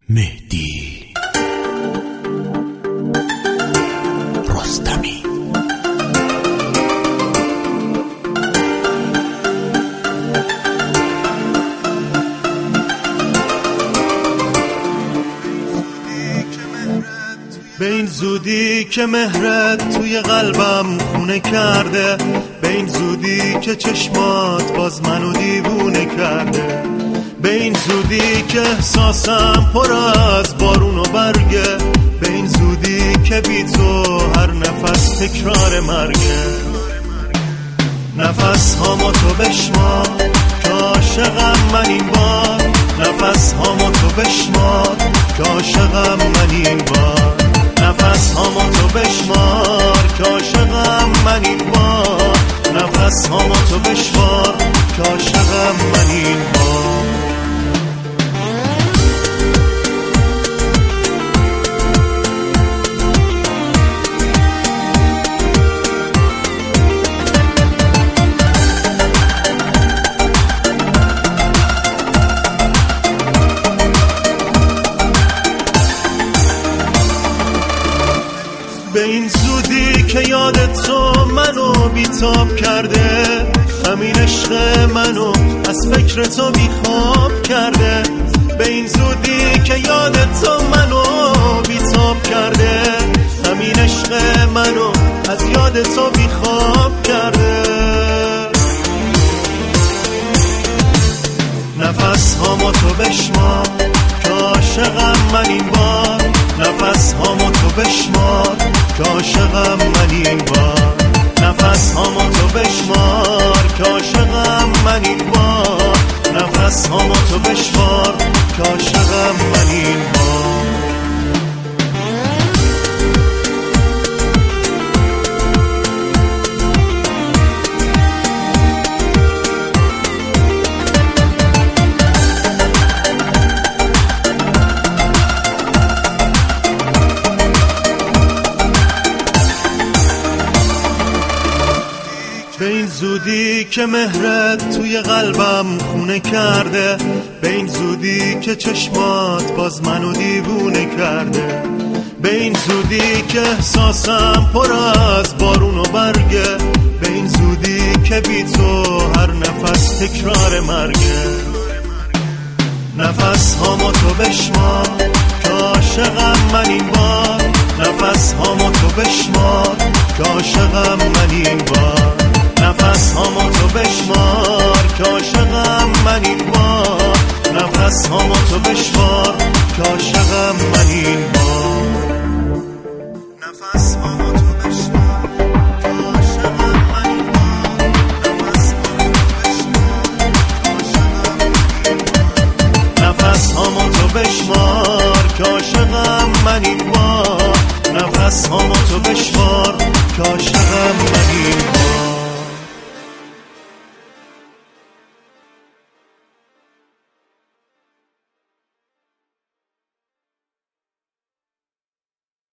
مهدی رستمی. به این زودی که مهرت توی قلبم خونه کرده، به این زودی که چشمات باز منو دیوونه کرده، به این زودی که احساسم پر از بارون و برگه، به این زودی که بی تو هر نفس تکرار مرگه. نفس هامو تو بشمار که عاشقم من این بار، نفس هامو تو بشمار که عاشقم من این بار، نفس هامو تو بشمار که عاشقم من این بار، نفس هامو تو بشمار که عاشقم من این بار. به این زودی که یادت تو منو بیتاب کرده، همین عشق منو از فکر تو بیخواب کرده، به این زودی که یادت تو منو بیتاب کرده، همین عشق منو از یاد تو بیخواب کرده. نفس هامو تو بشمار که عاشقم من این بار، نفس هامو تو بشمار که عاشقم من این بار، نفس هامو تو بشمار که عاشقم من این بار، نفس هامو تو بشمار که عاشقم من این بار. به این زودی که مهرت توی قلبم خونه کرده، به این زودی که چشمات باز منو دیوونه کرده، به این زودی که احساسم پر از بارون و برگه، به این زودی که بی تو هر نفس تکرار مرگه. نفس هامو تو بشمار که عاشقم من این بار، نفس هامو تو بشمار که عاشقم من این بار، نفس هامو تو بشمار که عاشقم من این بار، نفس هامو تو بشمار که عاشقم من این بار، نفس هامو تو بشمار که عاشقم من این بار، نفس هامو تو بشمار که عاشقم من این بار، نفس هامو تو بشمار که عاشقم من این بار.